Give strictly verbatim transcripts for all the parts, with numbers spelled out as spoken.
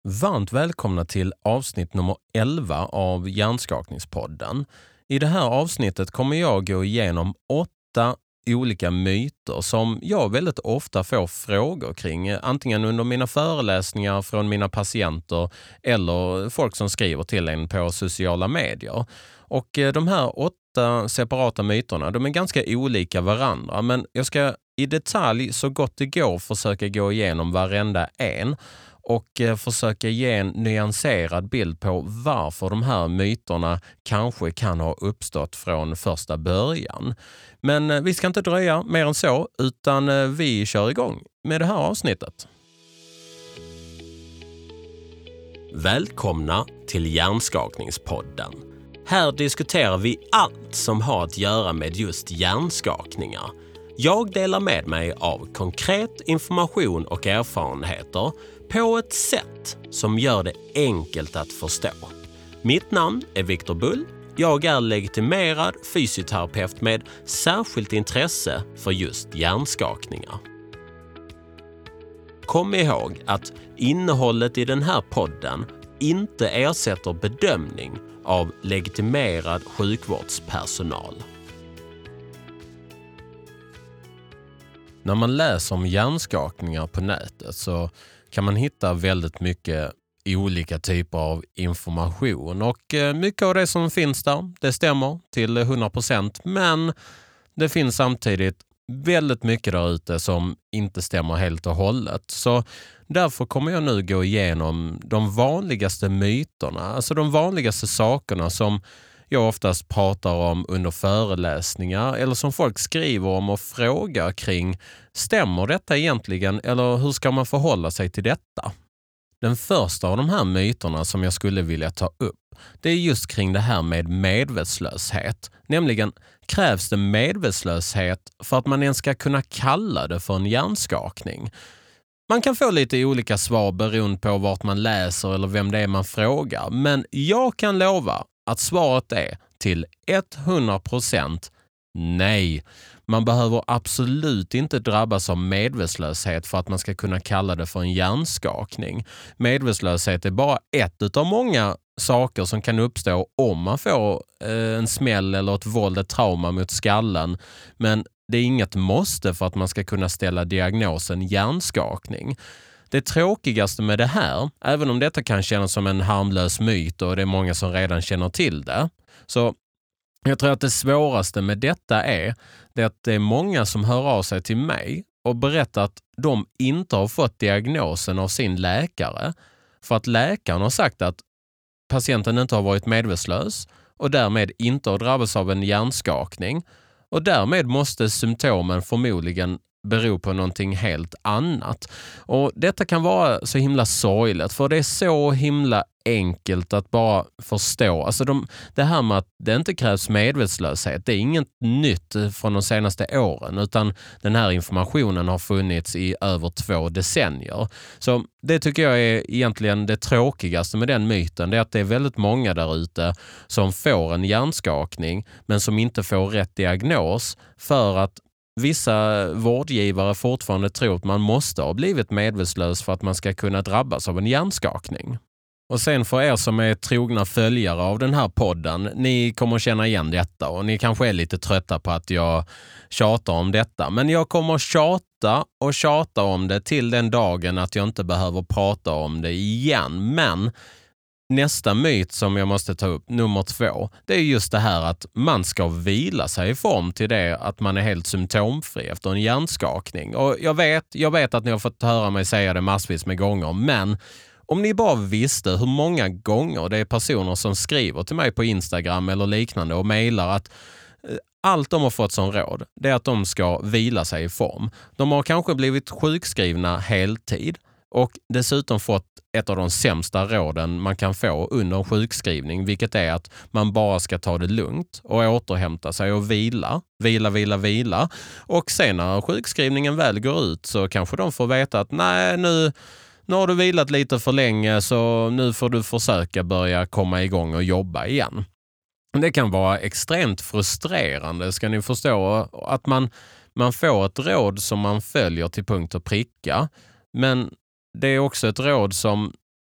Varmt välkomna till avsnitt nummer elva av Hjärnskakningspodden. I det här avsnittet kommer jag gå igenom åtta olika myter som jag väldigt ofta får frågor kring, antingen under mina föreläsningar från mina patienter eller folk som skriver till en på sociala medier. Och de här åtta separata myterna, de är ganska olika varandra, men jag ska i detalj så gott det går försöka gå igenom varenda en och försöka ge en nyanserad bild på varför de här myterna kanske kan ha uppstått från första början. Men vi ska inte dröja mer än så, utan vi kör igång med det här avsnittet. Välkomna till Hjärnskakningspodden. Här diskuterar vi allt som har att göra med just hjärnskakningar. Jag delar med mig av konkret information och erfarenheter på ett sätt som gör det enkelt att förstå. Mitt namn är Viktor Bull. Jag är legitimerad fysioterapeut med särskilt intresse för just hjärnskakningar. Kom ihåg att innehållet i den här podden inte ersätter bedömning av legitimerad sjukvårdspersonal. När man läser om hjärnskakningar på nätet så kan man hitta väldigt mycket olika typer av information, och mycket av det som finns där, det stämmer till hundra procent, men det finns samtidigt väldigt mycket där ute som inte stämmer helt och hållet. Så därför kommer jag nu gå igenom de vanligaste myterna, alltså de vanligaste sakerna som jag oftast pratar om under föreläsningar eller som folk skriver om och frågar kring. Stämmer detta egentligen, eller hur ska man förhålla sig till detta? Den första av de här myterna som jag skulle vilja ta upp, det är just kring det här med medvetslöshet. Nämligen, krävs det medvetslöshet för att man ens ska kunna kalla det för en hjärnskakning? Man kan få lite olika svar beroende på vart man läser eller vem det är man frågar, men jag kan lova att svaret är till hundra procent nej. Man behöver absolut inte drabbas av medvetslöshet för att man ska kunna kalla det för en hjärnskakning. Medvetslöshet är bara ett av många saker som kan uppstå om man får eh, en smäll eller ett våld, ett trauma mot skallen. Men det är inget måste för att man ska kunna ställa diagnosen hjärnskakning. Det tråkigaste med det här, även om detta kan kännas som en harmlös myt och det är många som redan känner till det, så jag tror att det svåraste med detta är, det att det är många som hör av sig till mig och berättar att de inte har fått diagnosen av sin läkare för att läkaren har sagt att patienten inte har varit medvetslös och därmed inte har drabbats av en hjärnskakning, och därmed måste symptomen förmodligen beror på någonting helt annat. Och detta kan vara så himla sorgligt, för det är så himla enkelt att bara förstå. Alltså de, det här med att det inte krävs medvetslöshet, det är inget nytt från de senaste åren, utan den här informationen har funnits i över två decennier. Så det tycker jag är egentligen det tråkigaste med den myten, det är att det är väldigt många där ute som får en hjärnskakning men som inte får rätt diagnos för att vissa vårdgivare fortfarande tror att man måste ha blivit medvetslös för att man ska kunna drabbas av en hjärnskakning. Och sen för er som är trogna följare av den här podden, ni kommer att känna igen detta och ni kanske är lite trötta på att jag tjatar om detta. Men jag kommer att tjata och tjata om det till den dagen att jag inte behöver prata om det igen. Men nästa myt som jag måste ta upp, nummer två, det är just det här att man ska vila sig i form till det att man är helt symptomfri efter en hjärnskakning. Och jag vet, jag vet att ni har fått höra mig säga det massvis med gånger, men om ni bara visste hur många gånger det är personer som skriver till mig på Instagram eller liknande och mejlar att allt de har fått som råd, det är att de ska vila sig i form. De har kanske blivit sjukskrivna heltid och dessutom fått ett av de sämsta råden man kan få under en sjukskrivning, vilket är att man bara ska ta det lugnt och återhämta sig och vila, vila, vila, vila. Och sen när sjukskrivningen väl går ut så kanske de får veta att nej, nu, nu har du vilat lite för länge, så nu får du försöka börja komma igång och jobba igen. Det kan vara extremt frustrerande, ska ni förstå, att man, man får ett råd som man följer till punkt och pricka, men det är också ett råd som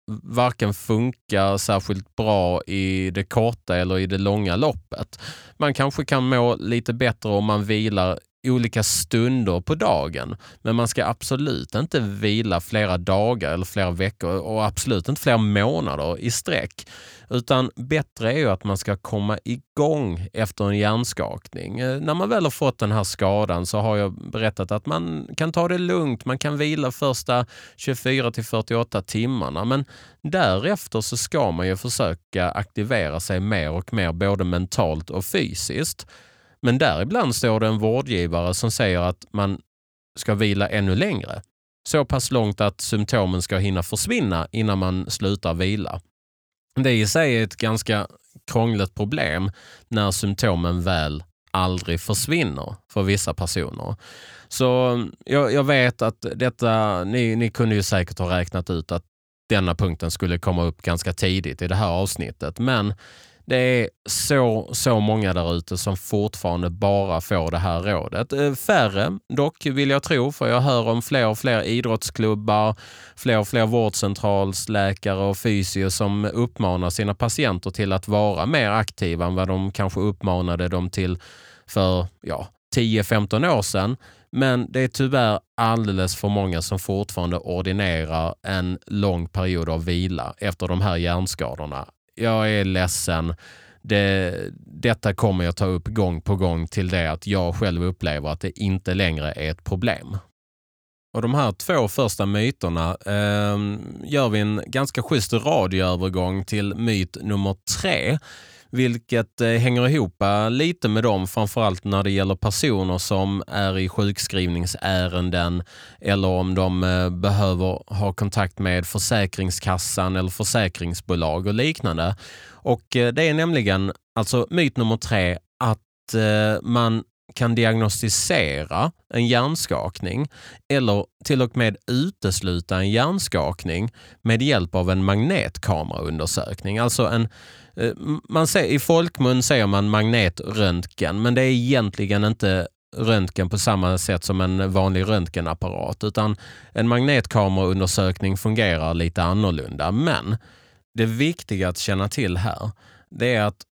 varken funkar särskilt bra i det korta eller i det långa loppet. Man kanske kan må lite bättre om man vilar olika stunder på dagen, men man ska absolut inte vila flera dagar eller flera veckor och absolut inte flera månader i sträck, utan bättre är ju att man ska komma igång efter en hjärnskakning. När man väl har fått den här skadan så har jag berättat att man kan ta det lugnt, man kan vila första tjugofyra till fyrtioåtta timmarna, men därefter så ska man ju försöka aktivera sig mer och mer både mentalt och fysiskt. Men där ibland står det en vårdgivare som säger att man ska vila ännu längre. Så pass långt att symptomen ska hinna försvinna innan man slutar vila. Det i sig är ett ganska krångligt problem när symptomen väl aldrig försvinner för vissa personer. Så jag, jag vet att detta, ni, ni kunde ju säkert ha räknat ut att denna punkten skulle komma upp ganska tidigt i det här avsnittet. Men det är så, så många där ute som fortfarande bara får det här rådet. Färre dock vill jag tro, för jag hör om fler och fler idrottsklubbar, fler och fler vårdcentralsläkare och fysio som uppmanar sina patienter till att vara mer aktiva än vad de kanske uppmanade dem till för ja, tio femton år sedan. Men det är tyvärr alldeles för många som fortfarande ordinerar en lång period av vila efter de här hjärnskadorna. Jag är ledsen. Det, detta kommer jag ta upp gång på gång till det att jag själv upplever att det inte längre är ett problem. Och de här två första myterna eh, gör vi en ganska schysst radioövergång till myt nummer tre. Vilket eh, hänger ihop lite med dem, framförallt när det gäller personer som är i sjukskrivningsärenden eller om de eh, behöver ha kontakt med Försäkringskassan eller försäkringsbolag och liknande. Och eh, det är nämligen alltså myt nummer tre att eh, man kan diagnostisera en hjärnskakning eller till och med utesluta en hjärnskakning med hjälp av en magnetkameraundersökning. Alltså en Man säger, i folkmun säger man magnetröntgen, men det är egentligen inte röntgen på samma sätt som en vanlig röntgenapparat, utan en magnetkameraundersökning fungerar lite annorlunda. Men det viktiga att känna till här, det är att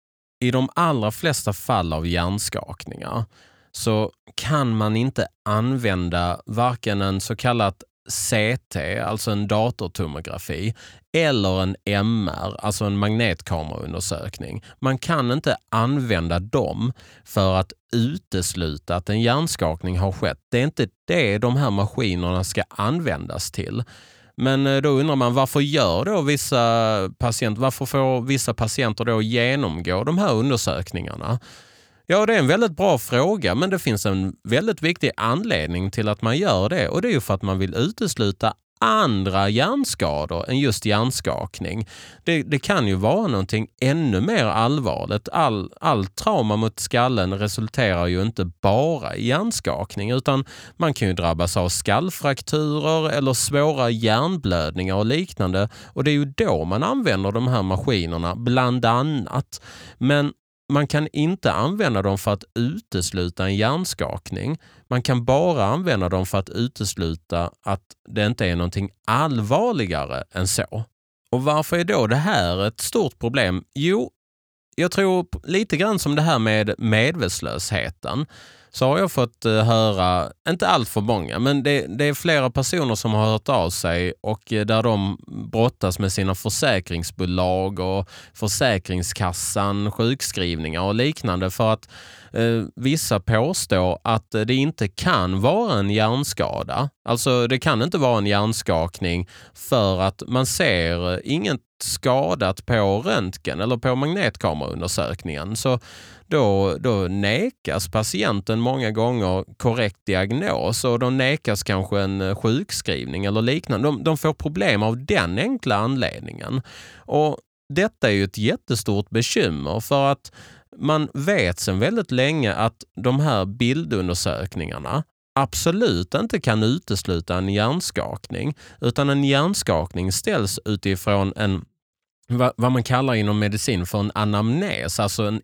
i de allra flesta fall av hjärnskakningar så kan man inte använda varken en så kallat C T, alltså en datortomografi, eller en M R, alltså en magnetkameraundersökning. Man kan inte använda dem för att utesluta att en hjärnskakning har skett. Det är inte det de här maskinerna ska användas till. Men då undrar man, varför gör då vissa patienter, varför får vissa patienter då genomgå de här undersökningarna? Ja, det är en väldigt bra fråga, men det finns en väldigt viktig anledning till att man gör det, och det är ju för att man vill utesluta andra hjärnskador än just hjärnskakning. Det, det kan ju vara någonting ännu mer allvarligt. All, all trauma mot skallen resulterar ju inte bara i hjärnskakning, utan man kan ju drabbas av skallfrakturer eller svåra hjärnblödningar och liknande, och det är ju då man använder de här maskinerna bland annat. Men man kan inte använda dem för att utesluta en hjärnskakning. Man kan bara använda dem för att utesluta att det inte är någonting allvarligare än så. Och varför är då det här ett stort problem? Jo, jag tror lite grann som det här med medvetslösheten. Så har jag fått höra, inte allt för många, men det, det är flera personer som har hört av sig och där de brottas med sina försäkringsbolag och Försäkringskassan, sjukskrivningar och liknande, för att eh, vissa påstår att det inte kan vara en hjärnskada. Alltså det kan inte vara en hjärnskakning för att man ser inget skadat på röntgen eller på magnetkameraundersökningen. Så Då, då nekas patienten många gånger korrekt diagnos, och de nekas kanske en sjukskrivning eller liknande. De, de får problem av den enkla anledningen. Och detta är ju ett jättestort bekymmer, för att man vet sedan väldigt länge att de här bildundersökningarna absolut inte kan utesluta en hjärnskakning, utan en hjärnskakning ställs utifrån en vad man kallar inom medicin för en anamnes, alltså en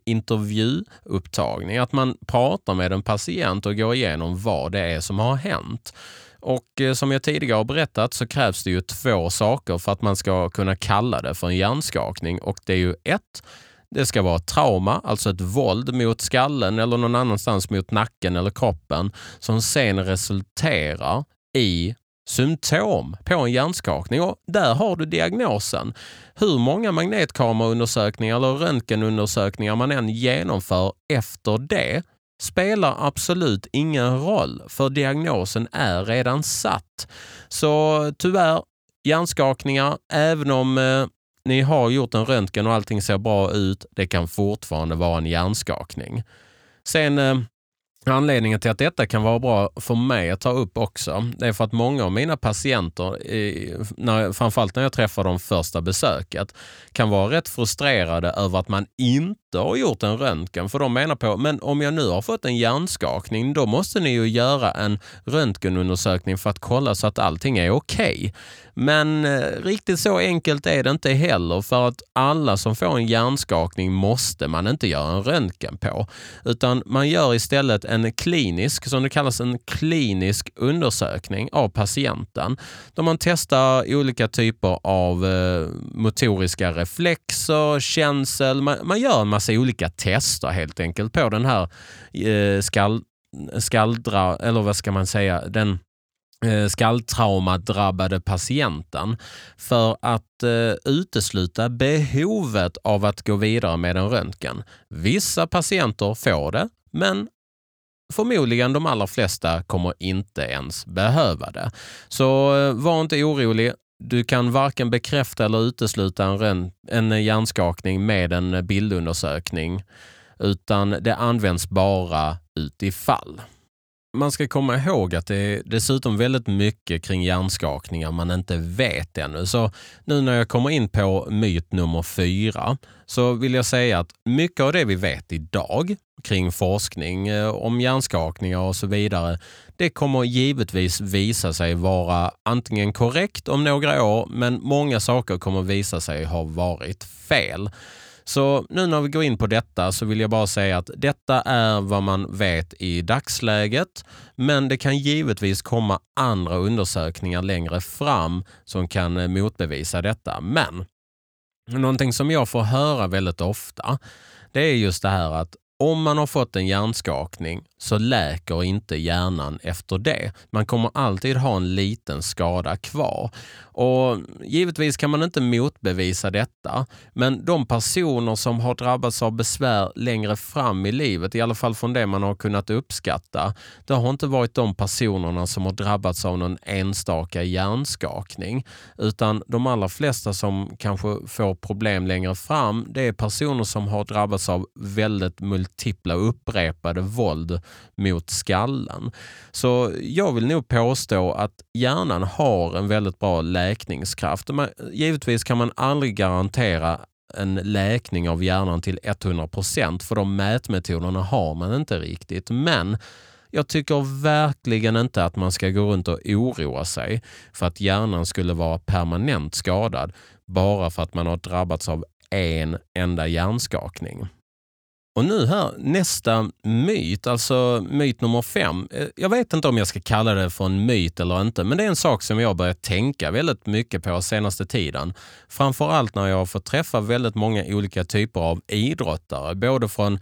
intervjuupptagning. Att man pratar med en patient och går igenom vad det är som har hänt. Och eh, som jag tidigare har berättat så krävs det ju två saker för att man ska kunna kalla det för en hjärnskakning. Och det är ju ett, det ska vara trauma, alltså ett våld mot skallen eller någon annanstans mot nacken eller kroppen som sen resulterar i symptom på en hjärnskakning. Och där har du diagnosen. Hur många magnetkameraundersökningar eller röntgenundersökningar man än genomför efter det spelar absolut ingen roll, för diagnosen är redan satt. Så tyvärr, hjärnskakningar, även om eh, ni har gjort en röntgen och allting ser bra ut, det kan fortfarande vara en hjärnskakning. Sen eh, anledningen till att detta kan vara bra för mig att ta upp också, det är för att många av mina patienter, när, framförallt när jag träffar dem första besöket, kan vara rätt frustrerade över att man inte har gjort en röntgen. För de menar på, men om jag nu har fått en hjärnskakning, då måste ni ju göra en röntgenundersökning för att kolla så att allting är okej. Okay. Men eh, riktigt så enkelt är det inte heller, för att alla som får en hjärnskakning måste man inte göra en röntgen på. Utan man gör istället en klinisk, som det kallas en klinisk undersökning av patienten. Då man testar olika typer av eh, motoriska reflexer, känsel. Man, man gör en massa olika tester helt enkelt på den här eh, skall, skalldra, eller vad ska man säga, den skalltraumadrabbade patienten för att eh, utesluta behovet av att gå vidare med en röntgen. Vissa patienter får det, men förmodligen de allra flesta kommer inte ens behöva det. Så eh, var inte orolig. Du kan varken bekräfta eller utesluta en, rön- en hjärnskakning med en bildundersökning, utan det används bara utifall. Man ska komma ihåg att det är dessutom väldigt mycket kring hjärnskakningar man inte vet ännu. Så nu när jag kommer in på myt nummer fyra så vill jag säga att mycket av det vi vet idag kring forskning om hjärnskakningar och så vidare, det kommer givetvis visa sig vara antingen korrekt om några år, men många saker kommer visa sig ha varit fel. Så nu när vi går in på detta så vill jag bara säga att detta är vad man vet i dagsläget, men det kan givetvis komma andra undersökningar längre fram som kan motbevisa detta. Men någonting som jag får höra väldigt ofta, det är just det här att om man har fått en hjärnskakning så läker inte hjärnan efter det. Man kommer alltid ha en liten skada kvar. Och givetvis kan man inte motbevisa detta, men de personer som har drabbats av besvär längre fram i livet, i alla fall från det man har kunnat uppskatta, det har inte varit de personerna som har drabbats av någon enstaka hjärnskakning, utan de allra flesta som kanske får problem längre fram, det är personer som har drabbats av väldigt multipla upprepade våld mot skallen. Så jag vill nog påstå att hjärnan har en väldigt bra läkningskraft. Givetvis kan man aldrig garantera en läkning av hjärnan till hundra procent, för de mätmetoderna har man inte riktigt. Men jag tycker verkligen inte att man ska gå runt och oroa sig för att hjärnan skulle vara permanent skadad bara för att man har drabbats av en enda hjärnskakning. Och nu här, nästa myt, alltså myt nummer fem. Jag vet inte om jag ska kalla det för en myt eller inte, men det är en sak som jag börjat tänka väldigt mycket på senaste tiden. Framförallt när jag har fått träffa väldigt många olika typer av idrottare, både från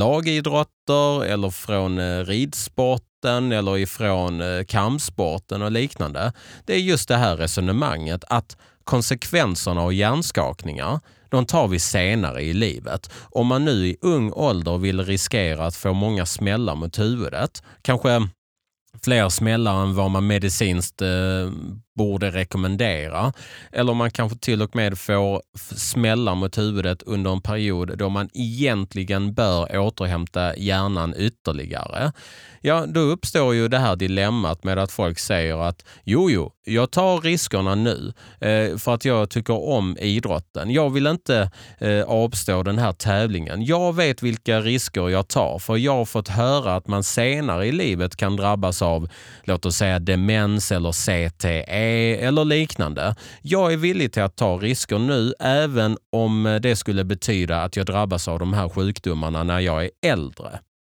lagidrotter eller från ridsporten eller ifrån kampsporten och liknande. Det är just det här resonemanget att konsekvenserna av hjärnskakningar, de tar vi senare i livet. Om man nu i ung ålder vill riskera att få många smällar mot huvudet, kanske fler smällar än vad man medicinskt eh, borde rekommendera, eller man kanske till och med får smällar mot huvudet under en period då man egentligen bör återhämta hjärnan ytterligare. Ja, då uppstår ju det här dilemmat med att folk säger att jo, jo, jag tar riskerna nu eh, för att jag tycker om idrotten. Jag vill inte eh, avstå den här tävlingen. Jag vet vilka risker jag tar, för jag har fått höra att man senare i livet kan drabbas av, låt oss säga, demens eller C T E eller liknande. Jag är villig till att ta risker nu, även om det skulle betyda att jag drabbas av de här sjukdomarna när jag är äldre.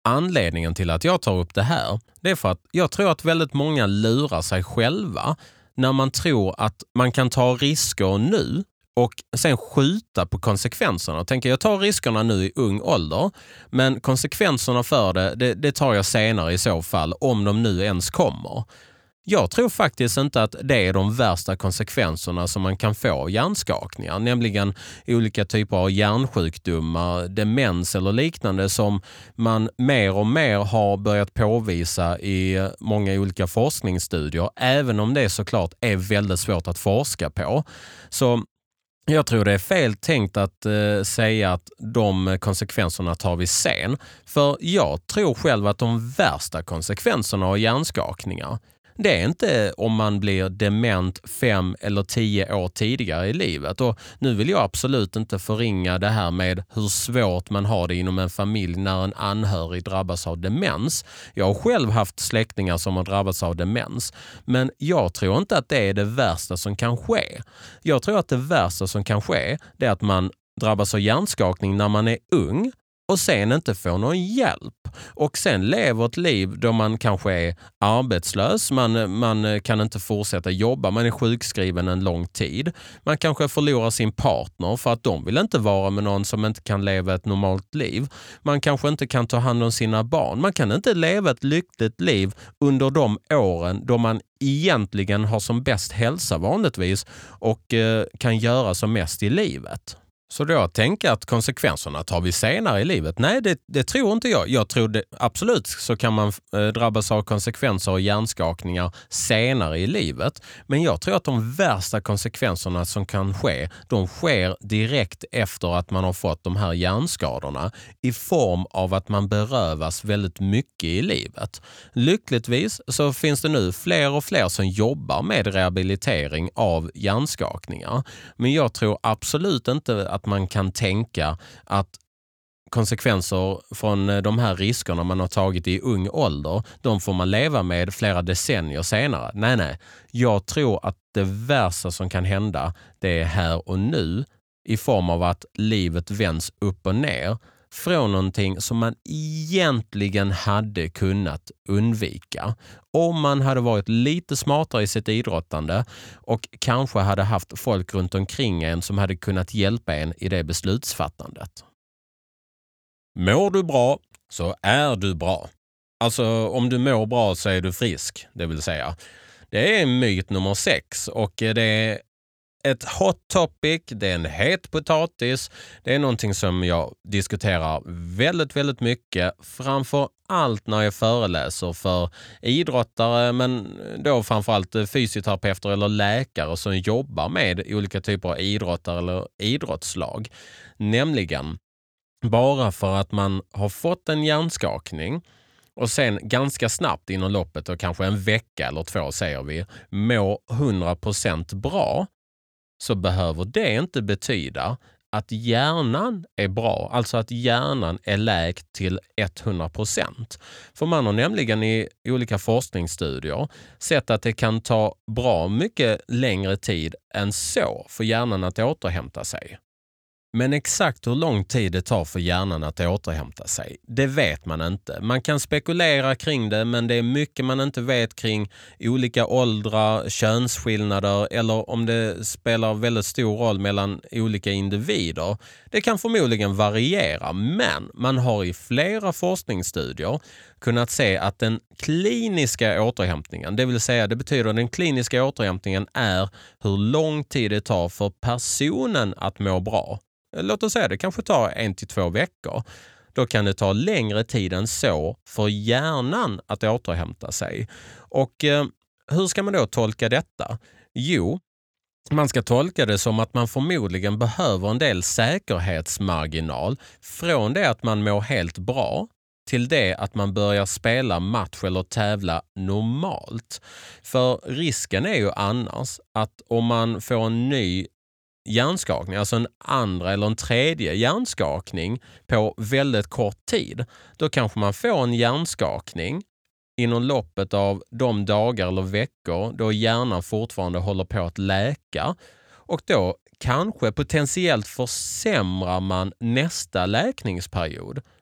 anledningen till att jag tar upp det här, det är för att jag tror att väldigt många lurar sig själva när man tror att man kan ta risker nu och sen skjuta på konsekvenserna. Jag tänker, jag tar riskerna nu i ung ålder, men konsekvenserna för det, det, det tar jag senare i så fall, om de nu ens kommer. Jag tror faktiskt inte att det är de värsta konsekvenserna som man kan få av hjärnskakningar, nämligen olika typer av hjärnsjukdomar, demens eller liknande som man mer och mer har börjat påvisa i många olika forskningsstudier, även om det såklart är väldigt svårt att forska på. Så jag tror det är fel tänkt att eh, säga att de konsekvenserna tar vi sen, för jag tror själv att de värsta konsekvenserna av hjärnskakningar, det är inte om man blir dement fem eller tio år tidigare i livet. Och nu vill jag absolut inte förringa det här med hur svårt man har det inom en familj när en anhörig drabbas av demens. Jag har själv haft släktingar som har drabbats av demens. Men jag tror inte att det är det värsta som kan ske. Jag tror att det värsta som kan ske, det är att man drabbas av hjärnskakning när man är ung och sen inte får någon hjälp. Och sen lever ett liv då man kanske är arbetslös, man, man kan inte fortsätta jobba, man är sjukskriven en lång tid. Man kanske förlorar sin partner för att de vill inte vara med någon som inte kan leva ett normalt liv. Man kanske inte kan ta hand om sina barn. Man kan inte leva ett lyckligt liv under de åren då man egentligen har som bäst hälsa vanligtvis och eh, kan göra som mest i livet. Så då jag tänker att konsekvenserna tar vi senare i livet? Nej, det, det tror inte jag. Jag tror det, absolut så kan man eh, drabbas av konsekvenser och hjärnskakningar senare i livet. Men jag tror att de värsta konsekvenserna som kan ske, de sker direkt efter att man har fått de här hjärnskadorna i form av att man berövas väldigt mycket i livet. Lyckligtvis så finns det nu fler och fler som jobbar med rehabilitering av hjärnskakningar. Men jag tror absolut inte att man kan tänka att konsekvenser från de här riskerna man har tagit i ung ålder, de får man leva med flera decennier senare. Nej, nej. Jag tror att det värsta som kan hända, det är här och nu i form av att livet vänds upp och ner från någonting som man egentligen hade kunnat undvika om man hade varit lite smartare i sitt idrottande och kanske hade haft folk runt omkring en som hade kunnat hjälpa en i det beslutsfattandet. Mår du bra så är du bra. Alltså om du mår bra så är du frisk, det vill säga. Det är myt nummer sex och det är ett hot topic, det är en het potatis. Det är någonting som jag diskuterar väldigt, väldigt mycket. Framför allt när jag föreläser för idrottare, men då framförallt fysioterapeuter eller läkare som jobbar med olika typer av idrottare eller idrottslag. Nämligen, bara för att man har fått en hjärnskakning och sen ganska snabbt inom loppet och kanske en vecka eller två säger vi, må hundra procent bra, så behöver det inte betyda att hjärnan är bra, alltså att hjärnan är läkt till hundra procent. För man har nämligen i olika forskningsstudier sett att det kan ta bra mycket längre tid än så för hjärnan att återhämta sig. Men exakt hur lång tid det tar för hjärnan att återhämta sig, det vet man inte. Man kan spekulera kring det, men det är mycket man inte vet kring olika åldrar, könsskillnader eller om det spelar väldigt stor roll mellan olika individer. Det kan förmodligen variera, men man har i flera forskningsstudier kunnat se att den kliniska återhämtningen, det vill säga det betyder att den kliniska återhämtningen är hur lång tid det tar för personen att må bra. Låt oss säga det kanske tar en till två veckor. Då kan det ta längre tid än så för hjärnan att återhämta sig. Och eh, hur ska man då tolka detta? Jo, man ska tolka det som att man förmodligen behöver en del säkerhetsmarginal från det att man mår helt bra till det att man börjar spela match eller tävla normalt. För risken är ju annars att om man får en ny hjärnskakning, alltså en andra eller en tredje hjärnskakning på väldigt kort tid, då kanske man får en hjärnskakning inom loppet av de dagar eller veckor då hjärnan fortfarande håller på att läka, och då kanske potentiellt försämrar man nästa läkningsperiod.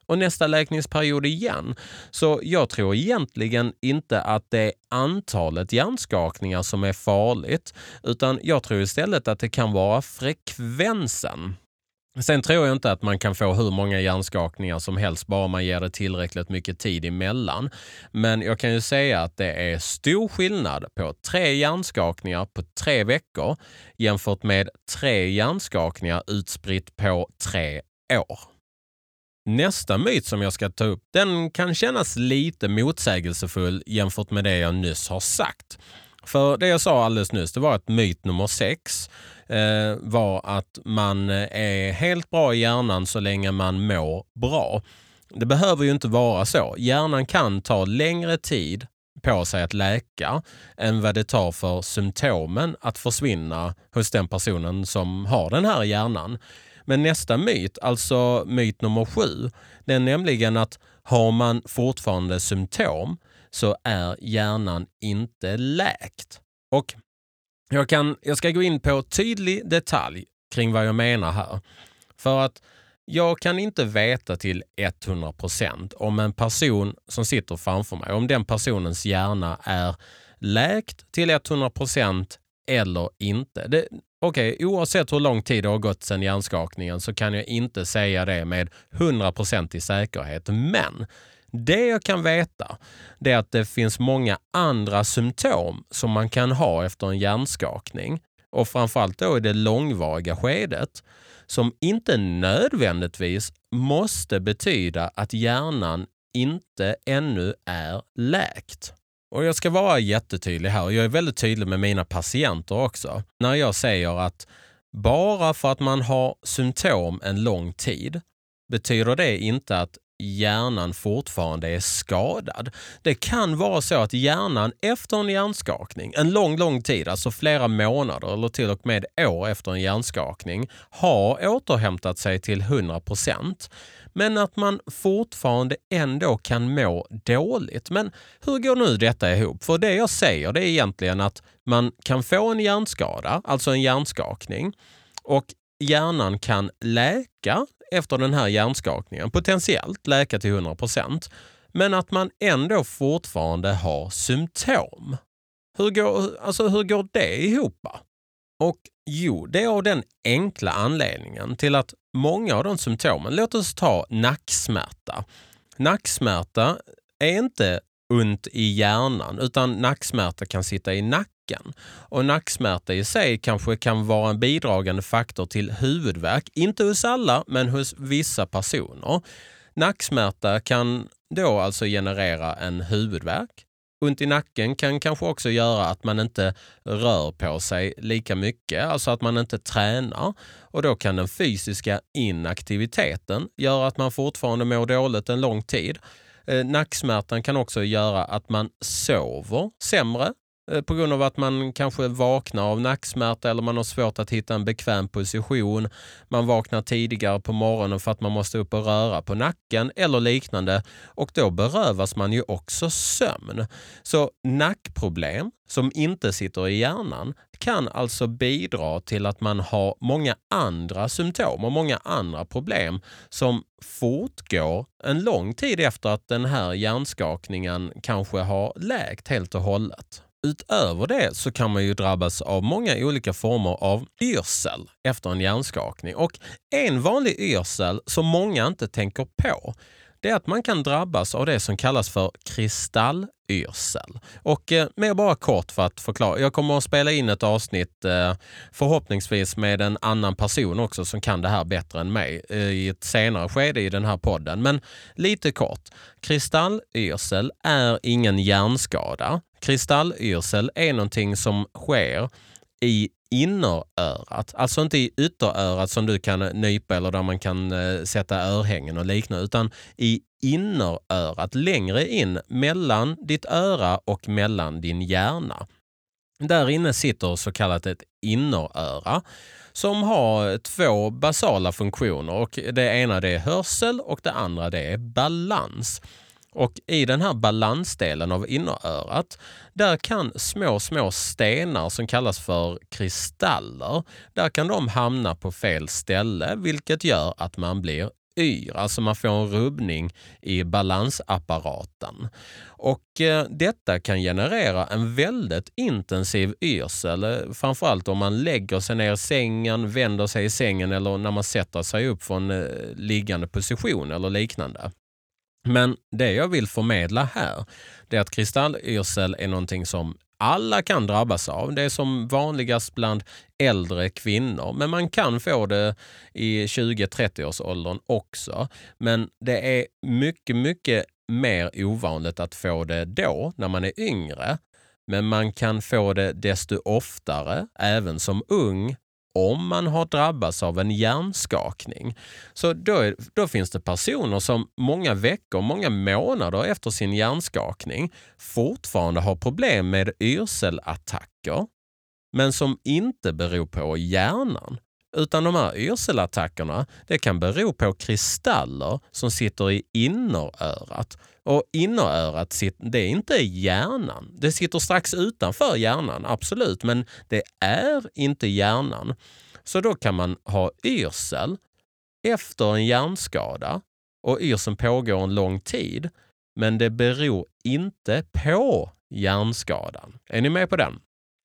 och nästa läkningsperiod igen. Så jag tror egentligen inte att det är antalet hjärnskakningar som är farligt, utan jag tror istället att det kan vara frekvensen. Sen tror jag inte att man kan få hur många hjärnskakningar som helst bara man ger det tillräckligt mycket tid emellan. Men jag kan ju säga att det är stor skillnad på tre hjärnskakningar på tre veckor jämfört med tre hjärnskakningar utspritt på tre år. Nästa myt som jag ska ta upp, den kan kännas lite motsägelsefull jämfört med det jag nyss har sagt. För det jag sa alldeles nyss, det var att myt nummer sex eh, var att man är helt bra i hjärnan så länge man mår bra. Det behöver ju inte vara så. Hjärnan kan ta längre tid på sig att läka än vad det tar för symptomen att försvinna hos den personen som har den här hjärnan. Men nästa myt, alltså myt nummer sju, det är nämligen att har man fortfarande symptom så är hjärnan inte läkt. Och jag, kan, jag ska gå in på tydlig detalj kring vad jag menar här. För att jag kan inte veta till hundra procent om en person som sitter framför mig, om den personens hjärna är läkt till hundra procent eller inte. Det, Okej, okay, oavsett hur lång tid det har gått sedan hjärnskakningen så kan jag inte säga det med hundra procent i säkerhet. Men det jag kan veta det är att det finns många andra symptom som man kan ha efter en hjärnskakning. Och framförallt då i det långvariga skedet som inte nödvändigtvis måste betyda att hjärnan inte ännu är läkt. Och jag ska vara jättetydlig här och jag är väldigt tydlig med mina patienter också. När jag säger att bara för att man har symptom en lång tid betyder det inte att hjärnan fortfarande är skadad. Det kan vara så att hjärnan efter en hjärnskakning, en lång, lång tid, alltså flera månader eller till och med år efter en hjärnskakning, har återhämtat sig till hundra procent. Men att man fortfarande ändå kan må dåligt. Men hur går nu detta ihop? För det jag säger det är egentligen att man kan få en hjärnskada, alltså en hjärnskakning, och hjärnan kan läka efter den här hjärnskakningen, potentiellt läka till hundra procent, men att man ändå fortfarande har symptom. Hur går, alltså hur går det ihop? Och jo, det är av den enkla anledningen till att många av de symptomen, låt oss ta nacksmärta. Nacksmärta är inte ont i hjärnan utan nacksmärta kan sitta i nacken. Och nacksmärta i sig kanske kan vara en bidragande faktor till huvudvärk. Inte hos alla, men hos vissa personer. Nacksmärta kan då alltså generera en huvudvärk. Ont i nacken kan kanske också göra att man inte rör på sig lika mycket, alltså att man inte tränar. Och då kan den fysiska inaktiviteten göra att man fortfarande mår dåligt en lång tid. Eh, nacksmärtan kan också göra att man sover sämre eh, på grund av att man kanske vaknar av nacksmärta eller man har svårt att hitta en bekväm position. Man vaknar tidigare på morgonen för att man måste upp och röra på nacken eller liknande och då berövas man ju också sömn. Så nackproblem som inte sitter i hjärnan kan alltså bidra till att man har många andra symptom och många andra problem som fortgår en lång tid efter att den här hjärnskakningen kanske har läkt helt och hållet. Utöver det så kan man ju drabbas av många olika former av yrsel efter en hjärnskakning. Och en vanlig yrsel som många inte tänker på det är att man kan drabbas av det som kallas för kristallyrsel. Och eh, med bara kort för att förklara. Jag kommer att spela in ett avsnitt eh, förhoppningsvis med en annan person också som kan det här bättre än mig eh, i ett senare skede i den här podden. Men lite kort. Kristallyrsel är ingen hjärnskada. Kristallyrsel är någonting som sker i innerörat, alltså inte i ytterörat som du kan nypa eller där man kan eh, sätta örhängen och liknande, utan i innerörat, längre in mellan ditt öra och mellan din hjärna. Där inne sitter så kallat ett inneröra som har två basala funktioner och det ena det är hörsel och det andra det är balans. Och i den här balansdelen av innerörat, där kan små, små stenar som kallas för kristaller, där kan de hamna på fel ställe vilket gör att man blir yr, alltså man får en rubbning i balansapparaten. Och eh, detta kan generera en väldigt intensiv yrsel, eh, framförallt om man lägger sig ner i sängen, vänder sig i sängen eller när man sätter sig upp från eh, liggande position eller liknande. Men det jag vill förmedla här, det är att kristallyrsel är någonting som alla kan drabbas av. Det är som vanligast bland äldre kvinnor, men man kan få det i tjugo till trettio års åldern också. Men det är mycket, mycket mer ovanligt att få det då när man är yngre. Men man kan få det desto oftare, även som ung, om man har drabbats av en hjärnskakning. Så då, är, då finns det personer som många veckor, många månader efter sin hjärnskakning fortfarande har problem med yrselattacker, men som inte beror på hjärnan. Utan de här yrselattackerna, det kan bero på kristaller som sitter i innerörat. Och innerörat, det är inte hjärnan. Det sitter strax utanför hjärnan, absolut, men det är inte hjärnan. Så då kan man ha yrsel efter en hjärnskada och yrseln pågår en lång tid, men det beror inte på hjärnskadan. Är ni med på den?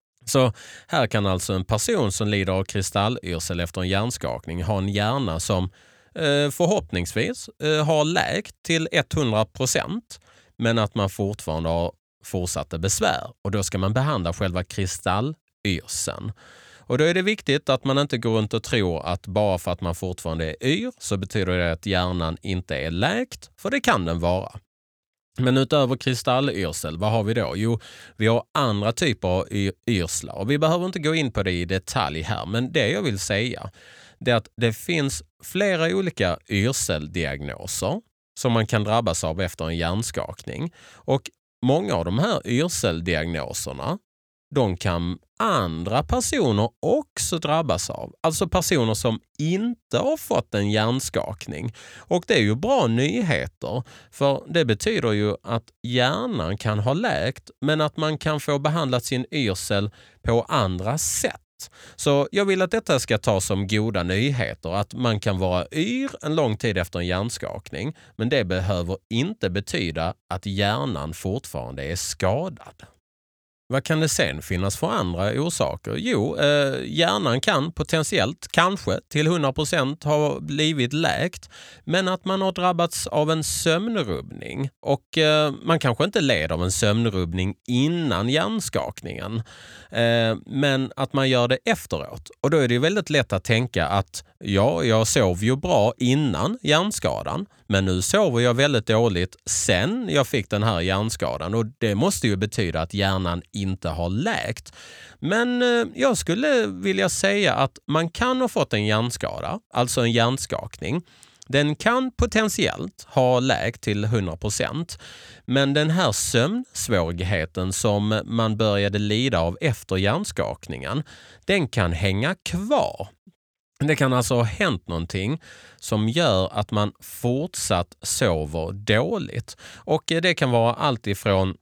Så här kan alltså en person som lider av kristallyrsel efter en hjärnskakning ha en hjärna som eh, förhoppningsvis eh, har läkt till hundra procent, men att man fortfarande har fortsatta besvär. Och då ska man behandla själva kristallyrseln. Och då är det viktigt att man inte går runt och tror att bara för att man fortfarande är yr så betyder det att hjärnan inte är läkt, för det kan den vara. Men utöver kristallyrsel, vad har vi då? Jo, vi har andra typer av yrslar. Och vi behöver inte gå in på det i detalj här, men det jag vill säga är att det finns flera olika yrseldiagnoser som man kan drabbas av efter en hjärnskakning. Och många av de här yrseldiagnoserna, de kan andra personer också drabbas av. Alltså personer som inte har fått en hjärnskakning. Och det är ju bra nyheter, för det betyder ju att hjärnan kan ha läkt, men att man kan få behandlat sin yrsel på andra sätt. Så jag vill att detta ska tas som goda nyheter, att man kan vara yr en lång tid efter en hjärnskakning, men det behöver inte betyda att hjärnan fortfarande är skadad. Vad kan det sen finnas för andra orsaker? Jo, eh, hjärnan kan potentiellt, kanske till hundra procent ha blivit läkt, men att man har drabbats av en sömnrubbning. Och eh, man kanske inte led av en sömnrubbning innan hjärnskakningen, eh, men att man gör det efteråt. Och då är det väldigt lätt att tänka att ja, jag sov ju bra innan hjärnskadan, men nu sover jag väldigt dåligt sen jag fick den här hjärnskadan. Och det måste ju betyda att hjärnan inte har läkt. Men eh, jag skulle vilja säga att man kan ha fått en hjärnskada, alltså en hjärnskakning. Den kan potentiellt ha läkt till hundra procent, men den här sömnsvårigheten som man började lida av efter hjärnskakningen, den kan hänga kvar. Det kan alltså ha hänt någonting som gör att man fortsatt sover dåligt. Och det kan vara allt ifrån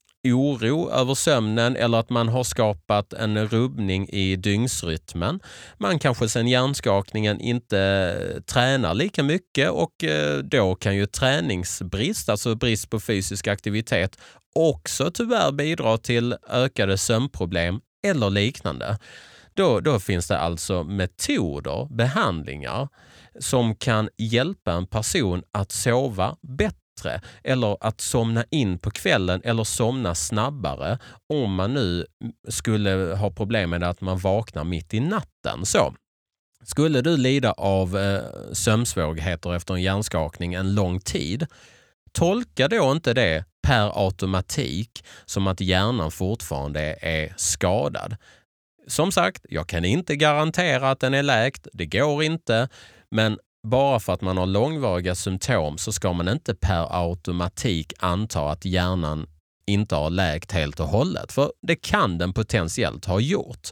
oro över sömnen eller att man har skapat en rubbning i dygnsrytmen. Man kanske sedan hjärnskakningen inte tränar lika mycket, och då kan ju träningsbrist, alltså brist på fysisk aktivitet, också tyvärr bidra till ökade sömnproblem eller liknande. Då, då finns det alltså metoder, behandlingar som kan hjälpa en person att sova bättre eller att somna in på kvällen eller somna snabbare om man nu skulle ha problem med att man vaknar mitt i natten. Så skulle du lida av eh, sömnsvårigheter efter en hjärnskakning en lång tid, tolka då inte det per automatik som att hjärnan fortfarande är skadad. Som sagt, jag kan inte garantera att den är läkt, det går inte, men bara för att man har långvariga symptom så ska man inte per automatik anta att hjärnan inte har läkt helt och hållet, för det kan den potentiellt ha gjort.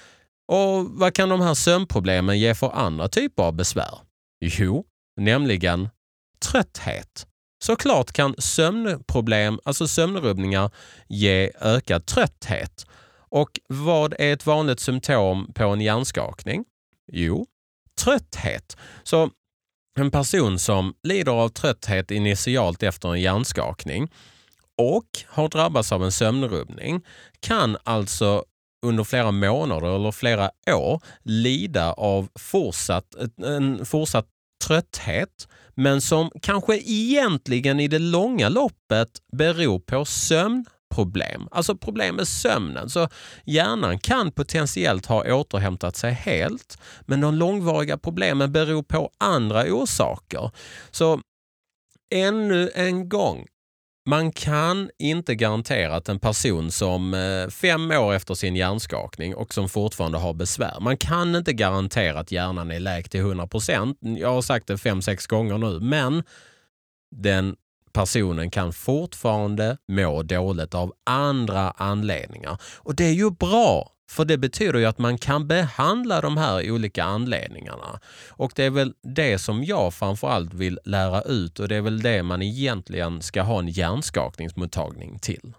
Och vad kan de här sömnproblemen ge för andra typer av besvär? Jo, nämligen trötthet. Såklart kan sömnproblem, alltså sömnrubbningar, ge ökad trötthet. Och vad är ett vanligt symptom på en hjärnskakning? Jo, trötthet. Så En person som lider av trötthet initialt efter en hjärnskakning och har drabbats av en sömnrubbning kan alltså under flera månader eller flera år lida av fortsatt, en fortsatt trötthet, men som kanske egentligen i det långa loppet beror på sömnproblem. Alltså problem med sömnen. Så hjärnan kan potentiellt ha återhämtat sig helt, men de långvariga problemen beror på andra orsaker. Så ännu en gång, man kan inte garantera att en person som fem år efter sin hjärnskakning och som fortfarande har besvär, man kan inte garantera att hjärnan är läkt till hundra procent. Jag har sagt det fem, sex gånger nu, men den personen kan fortfarande må dåligt av andra anledningar. Och det är ju bra, för det betyder ju att man kan behandla de här olika anledningarna. Och det är väl det som jag framförallt vill lära ut, och det är väl det man egentligen ska ha en hjärnskakningsmottagning till.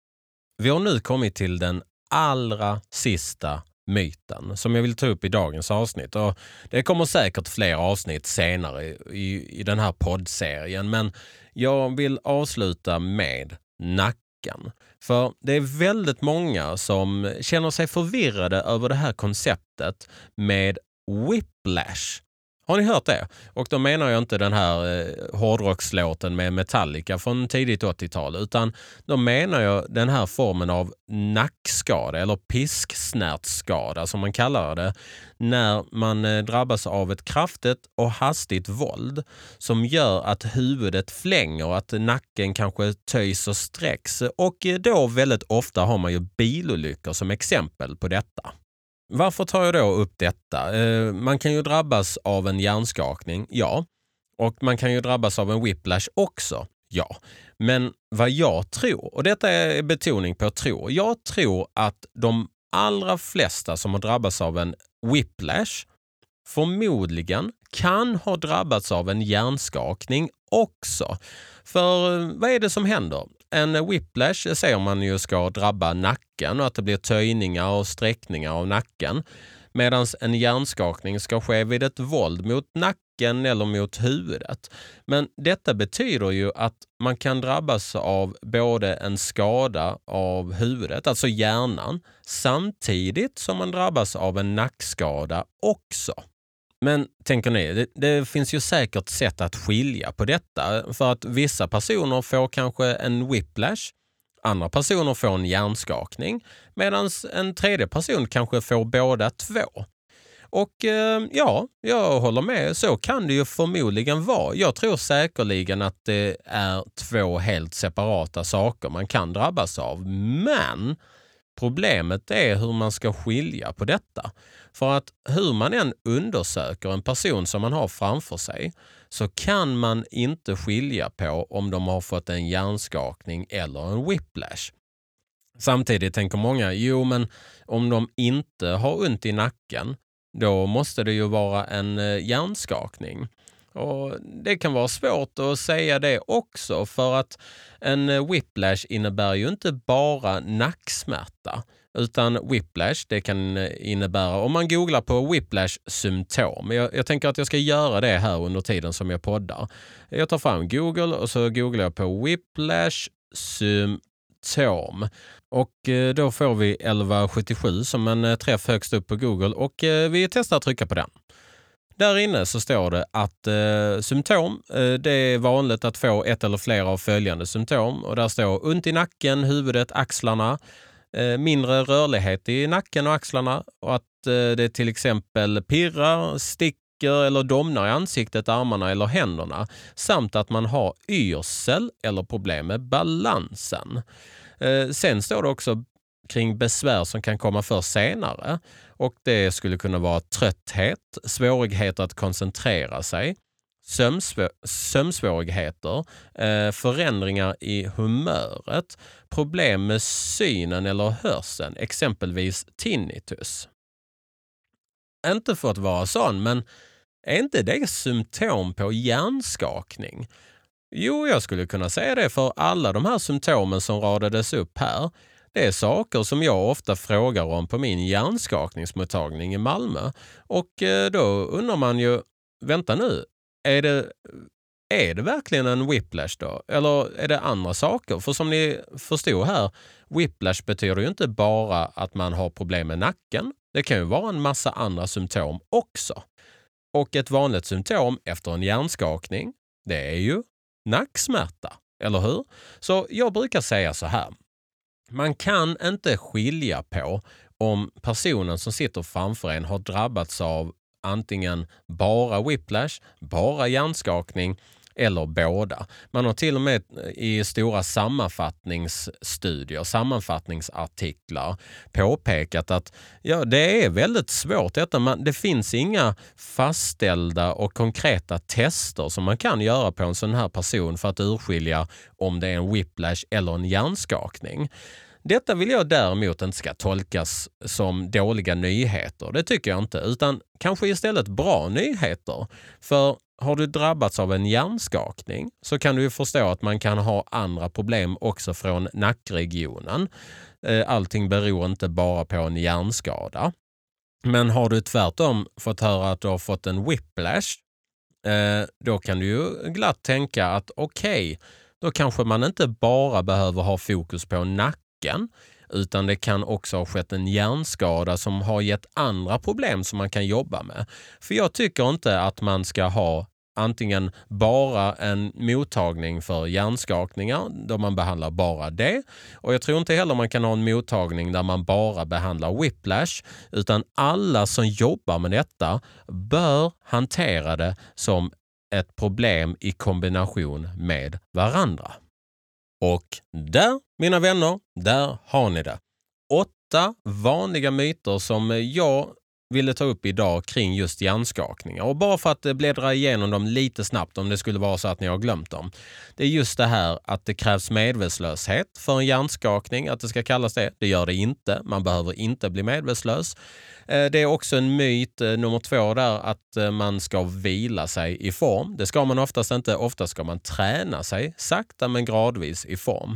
Vi har nu kommit till den allra sista myten som jag vill ta upp i dagens avsnitt. Och det kommer säkert fler avsnitt senare i, i den här poddserien, men jag vill avsluta med nacken. För det är väldigt många som känner sig förvirrade över det här konceptet med whiplash. Har ni hört det? Och då menar jag inte den här eh, hårdrockslåten med Metallica från tidigt åttiotal, utan då menar jag den här formen av nackskada eller pisksnärtskada som man kallar det, när man eh, drabbas av ett kraftigt och hastigt våld som gör att huvudet flänger, att nacken kanske töjs och sträcks, och eh, då väldigt ofta har man ju bilolyckor som exempel på detta. Varför tar jag då upp detta? Eh, man kan ju drabbas av en hjärnskakning, ja. Och man kan ju drabbas av en whiplash också, ja. Men vad jag tror, och detta är betoning på tror, jag tror att de allra flesta som har drabbats av en whiplash förmodligen kan ha drabbats av en hjärnskakning också. För vad är det som händer? En whiplash säger man ju ska drabba nacken och att det blir töjningar och sträckningar av nacken. Medan en hjärnskakning ska ske vid ett våld mot nacken eller mot huvudet. Men detta betyder ju att man kan drabbas av både en skada av huvudet, alltså hjärnan, samtidigt som man drabbas av en nackskada också. Men tänker ni, det, det finns ju säkert sätt att skilja på detta, för att vissa personer får kanske en whiplash, andra personer får en hjärnskakning, medan en tredje person kanske får båda två. Och eh, ja, jag håller med, så kan det ju förmodligen vara. Jag tror säkerligen att det är två helt separata saker man kan drabbas av, men problemet är hur man ska skilja på detta. För att hur man än undersöker en person som man har framför sig, så kan man inte skilja på om de har fått en hjärnskakning eller en whiplash. Samtidigt tänker många, jo men om de inte har ont i nacken, då måste det ju vara en hjärnskakning. Och det kan vara svårt att säga det också, för att en whiplash innebär ju inte bara nacksmärta, utan whiplash det kan innebära, om man googlar på whiplash symptom, jag, jag tänker att jag ska göra det här under tiden som jag poddar. Jag tar fram Google och så googlar jag på whiplash symptom. Och då får vi elva sjuttiosju som en träff högst upp på Google, och vi testar att trycka på den. Där inne så står det att eh, symptom, eh, det är vanligt att få ett eller flera av följande symptom. Och där står ont i nacken, huvudet, axlarna, eh, mindre rörlighet i nacken och axlarna. Och att eh, det till exempel pirrar, sticker eller domnar i ansiktet, armarna eller händerna. Samt att man har yrsel eller problem med balansen. Eh, sen står det också kring besvär som kan komma för senare, och det skulle kunna vara trötthet, svårigheter att koncentrera sig, sömnsvå- sömnsvårigheter, eh, förändringar i humöret, problem med synen eller hörseln, exempelvis tinnitus. Inte för att vara sån, men är inte det symptom på hjärnskakning? Jo, jag skulle kunna säga det, för alla de här symptomen som radades upp här, det är saker som jag ofta frågar om på min hjärnskakningsmottagning i Malmö. Och då undrar man ju, vänta nu, är det, är det verkligen en whiplash då? Eller är det andra saker? För som ni förstod här, whiplash betyder ju inte bara att man har problem med nacken. Det kan ju vara en massa andra symptom också. Och ett vanligt symptom efter en hjärnskakning, det är ju nacksmärta, eller hur? Så jag brukar säga så här. Man kan inte skilja på om personen som sitter framför en har drabbats av antingen bara whiplash, bara hjärnskakning eller båda. Man har till och med i stora sammanfattningsstudier, sammanfattningsartiklar påpekat att ja, det är väldigt svårt detta. Man, det finns inga fastställda och konkreta tester som man kan göra på en sån här person för att urskilja om det är en whiplash eller en hjärnskakning. Detta vill jag däremot inte ska tolkas som dåliga nyheter. Det tycker jag inte, utan kanske istället bra nyheter. För har du drabbats av en hjärnskakning så kan du ju förstå att man kan ha andra problem också från nackregionen. Allting beror inte bara på en hjärnskada. Men har du tvärtom fått höra att du har fått en whiplash, då kan du ju glatt tänka att okej, okay, då kanske man inte bara behöver ha fokus på nacken, utan det kan också ha skett en hjärnskada som har gett andra problem som man kan jobba med. För jag tycker inte att man ska ha antingen bara en mottagning för hjärnskakningar då man behandlar bara det. Och jag tror inte heller man kan ha en mottagning där man bara behandlar whiplash, utan alla som jobbar med detta bör hantera det som ett problem i kombination med varandra. Och där, mina vänner, där har ni det. Åtta vanliga myter som jag ville ta upp idag kring just hjärnskakningar. Och bara för att bläddra igenom dem lite snabbt om det skulle vara så att ni har glömt dem. Det är just det här att det krävs medvetslöshet för en hjärnskakning, att det ska kallas det. Det gör det inte. Man behöver inte bli medvetslös. Det är också en myt nummer två där att man ska vila sig i form. Det ska man oftast inte. Oftast ska man träna sig sakta men gradvis i form.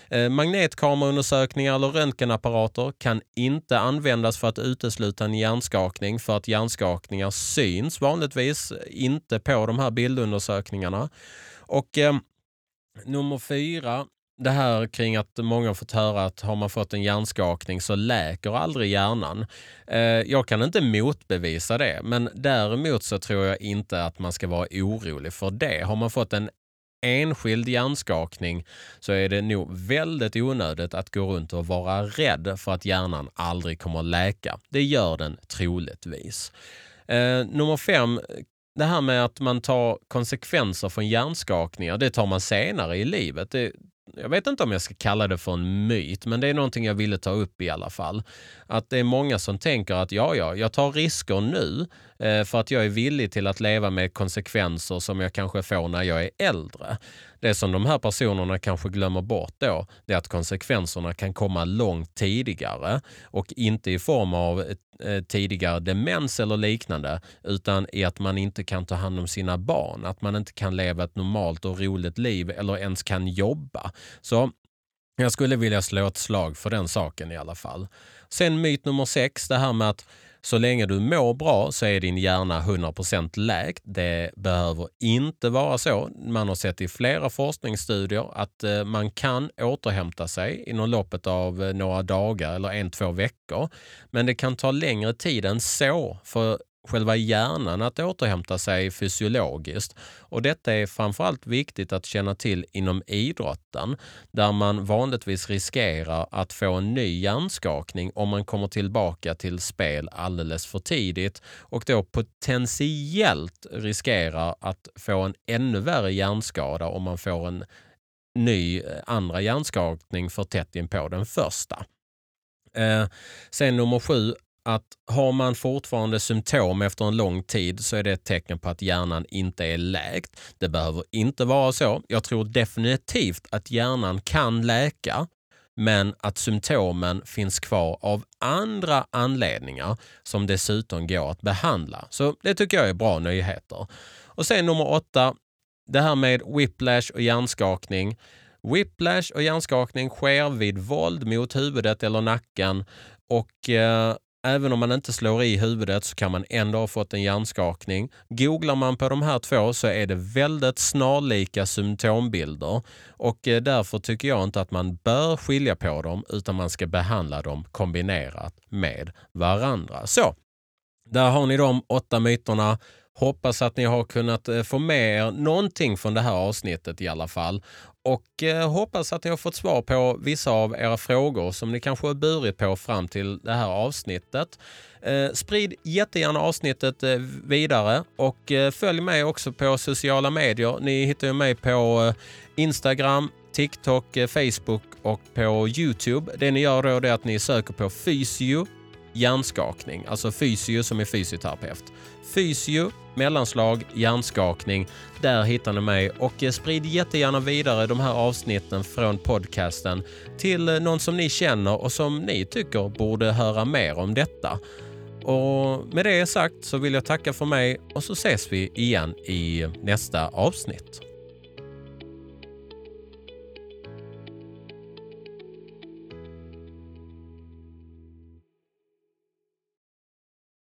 Magnetkameraundersökningar eller röntgenapparater kan inte användas för att utesluta en hjärnskakning, för att hjärnskakningar syns vanligtvis inte på de här bildundersökningarna. Och eh, nummer fyra, det här kring att många har fått höra att har man fått en hjärnskakning så läker aldrig hjärnan. Eh, jag kan inte motbevisa det, men däremot så tror jag inte att man ska vara orolig för det. Har man fått en enskild hjärnskakning så är det nog väldigt onödigt att gå runt och vara rädd för att hjärnan aldrig kommer att läka. Det gör den troligtvis. Eh, nummer fem, det här med att man tar konsekvenser från hjärnskakningar, det tar man senare i livet. Det, jag vet inte om jag ska kalla det för en myt, men det är någonting jag ville ta upp i alla fall. Att det är många som tänker att ja, ja, jag tar risker nu eh, för att jag är villig till att leva med konsekvenser som jag kanske får när jag är äldre. Det som de här personerna kanske glömmer bort då, det är att konsekvenserna kan komma långt tidigare och inte i form av eh, tidigare demens eller liknande, utan i att man inte kan ta hand om sina barn, att man inte kan leva ett normalt och roligt liv eller ens kan jobba. Så jag skulle vilja slå ett slag för den saken i alla fall. Sen myt nummer sex, det här med att så länge du mår bra så är din hjärna hundra procent läkt. Det behöver inte vara så. Man har sett i flera forskningsstudier att eh, man kan återhämta sig inom loppet av eh, några dagar eller en, två veckor. Men det kan ta längre tid än så för själva hjärnan att återhämta sig fysiologiskt. Och detta är framförallt viktigt att känna till inom idrotten, där man vanligtvis riskerar att få en ny hjärnskakning om man kommer tillbaka till spel alldeles för tidigt och då potentiellt riskerar att få en ännu värre hjärnskada om man får en ny andra hjärnskakning för tätt in på den första. Eh, sen nummer sju, att har man fortfarande symptom efter en lång tid så är det ett tecken på att hjärnan inte är läkt. Det behöver inte vara så. Jag tror definitivt att hjärnan kan läka, men att symptomen finns kvar av andra anledningar som dessutom går att behandla. Så det tycker jag är bra nyheter. Och sen nummer åtta, det här med whiplash och hjärnskakning. Whiplash och hjärnskakning sker vid våld mot huvudet eller nacken och eh, Även om man inte slår i huvudet så kan man ändå ha fått en hjärnskakning. Googlar man på de här två så är det väldigt snarlika symptombilder. Och eh, därför tycker jag inte att man bör skilja på dem utan man ska behandla dem kombinerat med varandra. Så, där har ni de åtta myterna. Hoppas att ni har kunnat eh, få med er någonting från det här avsnittet i alla fall. Och eh, hoppas att ni har fått svar på vissa av era frågor som ni kanske har burit på fram till det här avsnittet. Eh, sprid jättegärna avsnittet eh, vidare och eh, följ mig också på sociala medier. Ni hittar ju mig på eh, Instagram, TikTok, eh, Facebook och på YouTube. Det ni gör då är att ni söker på fysio hjärnskakning, alltså fysio som är fysioterapeut. Fysio, mellanslag, hjärnskakning. Där hittar ni mig och sprid jättegärna vidare de här avsnitten från podcasten till någon som ni känner och som ni tycker borde höra mer om detta. Och med det sagt så vill jag tacka för mig och så ses vi igen i nästa avsnitt.